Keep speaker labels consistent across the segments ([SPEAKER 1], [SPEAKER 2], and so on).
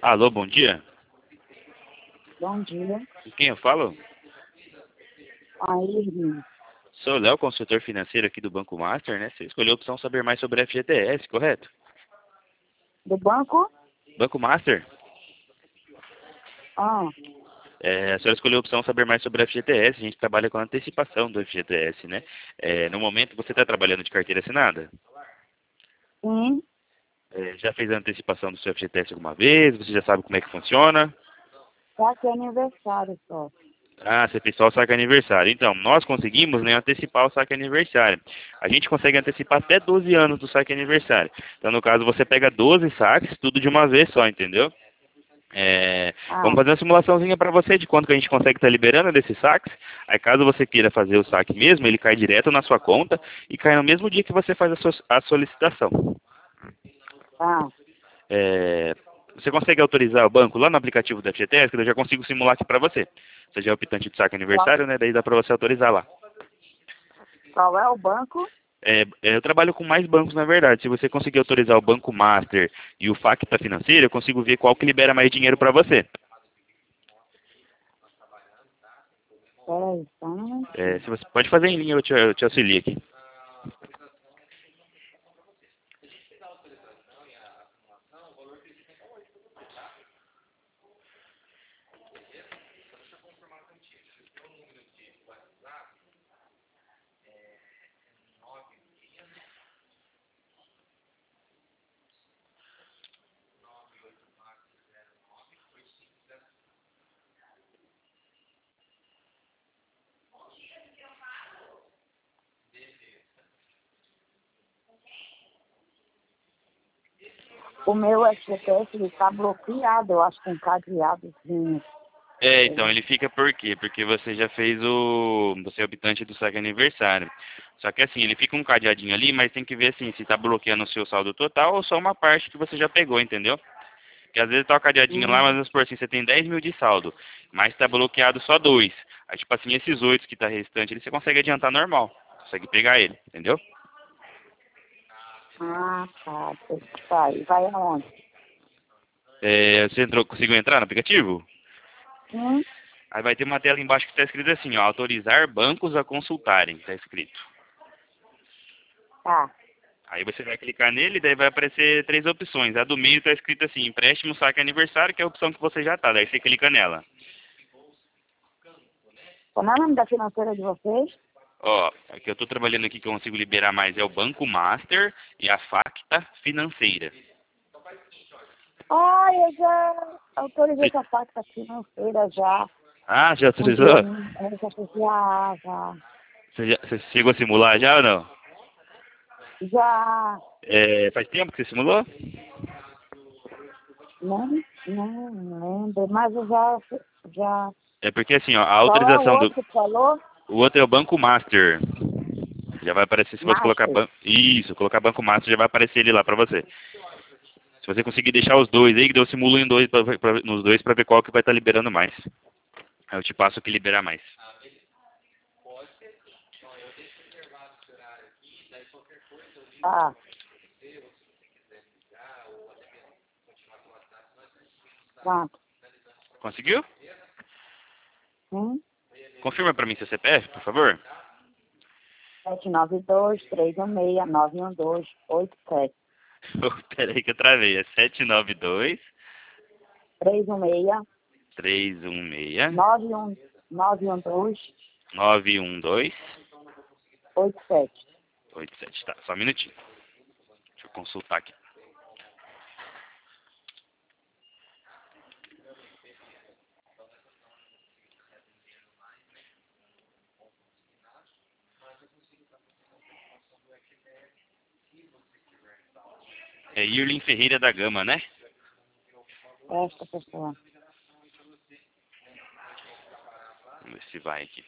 [SPEAKER 1] Alô, bom dia.
[SPEAKER 2] Bom dia.
[SPEAKER 1] Com quem eu falo?
[SPEAKER 2] Aí, Irmão,
[SPEAKER 1] Sou o Léo, consultor financeiro aqui do Banco Master, né? Você escolheu a opção saber mais sobre FGTS, correto?
[SPEAKER 2] do banco?
[SPEAKER 1] Banco Master?
[SPEAKER 2] Ah,
[SPEAKER 1] A senhora escolheu a opção saber mais sobre FGTS. A gente trabalha com antecipação do FGTS, né? No momento, você está trabalhando de carteira assinada?
[SPEAKER 2] sim.
[SPEAKER 1] Já fez a antecipação do seu FGTS alguma vez? Você já sabe como é que funciona?
[SPEAKER 2] Tá aqui aniversário só.
[SPEAKER 1] Ah, você fez só o saque aniversário. Então, nós conseguimos, né, antecipar o saque aniversário. A gente consegue antecipar até 12 anos do saque aniversário. Então, no caso, você pega 12 saques, tudo de uma vez só, entendeu? Vamos
[SPEAKER 2] Ah,
[SPEAKER 1] fazer uma simulaçãozinha para você de quanto que a gente consegue estar liberando desses saques. Aí, caso você queira fazer o saque mesmo, ele cai direto na sua conta e cai no mesmo dia que você faz a solicitação.
[SPEAKER 2] ah.
[SPEAKER 1] É, Você consegue autorizar o banco lá no aplicativo da FGTS, que eu já consigo simular aqui para você. Você já é optante de saque
[SPEAKER 2] Qual,
[SPEAKER 1] aniversário, né? Daí dá para você autorizar lá.
[SPEAKER 2] qual é o banco?
[SPEAKER 1] Eu trabalho com mais bancos, na verdade. Se você conseguir autorizar o Banco Master e o Facta Financeira, eu consigo ver qual que libera mais dinheiro para você.
[SPEAKER 2] Peraí, só um
[SPEAKER 1] Se
[SPEAKER 2] minutinho.
[SPEAKER 1] você pode fazer em linha, eu te auxilio aqui.
[SPEAKER 2] O meu FGTS, ele tá bloqueado, eu acho, com cadeadozinho.
[SPEAKER 1] Então, ele fica por quê? Porque você já fez Você é optante do saque aniversário. Só que assim, ele fica um cadeadinho ali, mas tem que ver assim, se tá bloqueando o seu saldo total ou só uma parte que você já pegou, entendeu? Porque às vezes tá o cadeadinho lá, mas
[SPEAKER 2] Hum,
[SPEAKER 1] vamos supor assim, você tem 10 mil de saldo, mas tá bloqueado só 2. Aí, tipo assim, esses 8 que tá restante, ali, você consegue adiantar normal. Consegue pegar ele, entendeu?
[SPEAKER 2] ah, tá. Tá, e vai aonde?
[SPEAKER 1] Você conseguiu entrar no aplicativo?
[SPEAKER 2] Sim,
[SPEAKER 1] Aí vai ter uma tela embaixo que tá escrito assim, ó, autorizar bancos a consultarem, tá escrito.
[SPEAKER 2] tá.
[SPEAKER 1] Aí você vai clicar nele, daí vai aparecer três opções. A do meio tá escrito assim, empréstimo, saque aniversário, que é a opção que você já tá, daí você clica nela.
[SPEAKER 2] Qual é o nome da financeira de vocês?
[SPEAKER 1] Ó, a que eu tô trabalhando aqui que eu consigo liberar mais é o Banco Master e a Facta Financeira.
[SPEAKER 2] Ah, eu já autorizei
[SPEAKER 1] Você-
[SPEAKER 2] essa parte financeira já.
[SPEAKER 1] Já
[SPEAKER 2] Um dia,
[SPEAKER 1] autorizou?
[SPEAKER 2] eu já fiz, já.
[SPEAKER 1] Você chegou a simular já ou não?
[SPEAKER 2] Já,
[SPEAKER 1] Faz tempo que você simulou?
[SPEAKER 2] não lembro, mas eu já.
[SPEAKER 1] É porque assim, ó, a
[SPEAKER 2] Qual é o
[SPEAKER 1] autorização do.
[SPEAKER 2] outro que falou?
[SPEAKER 1] O outro é o Banco Master. Já vai aparecer se você colocar
[SPEAKER 2] Master.
[SPEAKER 1] banco. Isso, colocar Banco Master já vai aparecer ele lá pra você. Se você conseguir deixar os dois aí, que eu simulo em dois nos dois pra ver qual que vai estar liberando mais. Aí eu te passo o que libera mais.
[SPEAKER 2] Ah, pronto.
[SPEAKER 1] Conseguiu?
[SPEAKER 2] Sim.
[SPEAKER 1] Confirma pra mim seu CPF, por favor.
[SPEAKER 2] 792-316-912-87.
[SPEAKER 1] Peraí que eu travei. É 792
[SPEAKER 2] 316
[SPEAKER 1] 316
[SPEAKER 2] 91 912
[SPEAKER 1] 912
[SPEAKER 2] 87.
[SPEAKER 1] 87. Tá, só um minutinho. Deixa eu consultar aqui. É Irlin Ferreira da Gama, né?
[SPEAKER 2] Esta pessoa.
[SPEAKER 1] Vamos ver se vai aqui.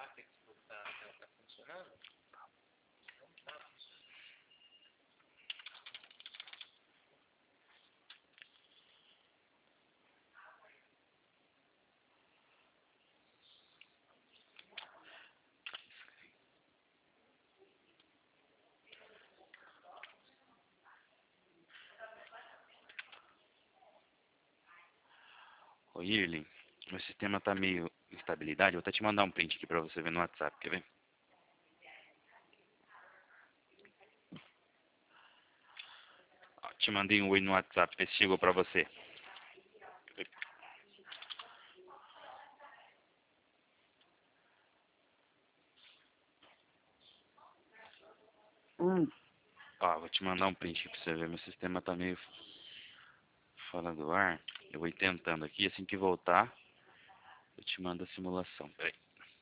[SPEAKER 1] Ô, Irlin, meu sistema tá meio instabilidade. Vou até te mandar um print aqui pra você ver no WhatsApp, quer ver? Ó, te mandei um oi no WhatsApp, vê se chegou pra você. Ó, vou te mandar um print aqui pra você ver. Meu sistema tá meio fora do ar. Eu vou ir tentando aqui, assim que voltar, eu te mando a simulação. Peraí.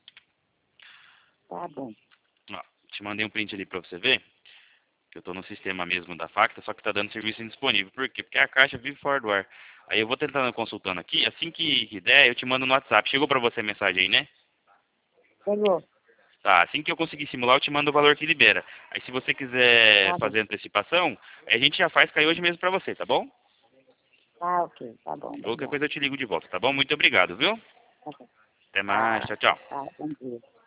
[SPEAKER 2] Tá bom.
[SPEAKER 1] Ó, te mandei um print ali pra você ver. Que eu tô no sistema mesmo da Facta, só que tá dando serviço indisponível. Por quê? Porque a caixa vive fora do ar. Aí eu vou tentando consultando aqui, assim que der, eu te mando no WhatsApp. Chegou pra você a mensagem aí, né?
[SPEAKER 2] Chegou.
[SPEAKER 1] Tá, assim que eu conseguir simular, eu te mando o valor que libera. Aí se você quiser
[SPEAKER 2] Tá bom.
[SPEAKER 1] fazer antecipação, aí a gente já faz cair hoje mesmo pra você, tá bom?
[SPEAKER 2] Tá ok. Tá bom.
[SPEAKER 1] Qualquer
[SPEAKER 2] Obrigada.
[SPEAKER 1] coisa eu te ligo de volta, tá bom? Muito obrigado, viu?
[SPEAKER 2] Tá bom.
[SPEAKER 1] Até
[SPEAKER 2] Tá.
[SPEAKER 1] mais, tchau, tchau.
[SPEAKER 2] Tá. Bom dia.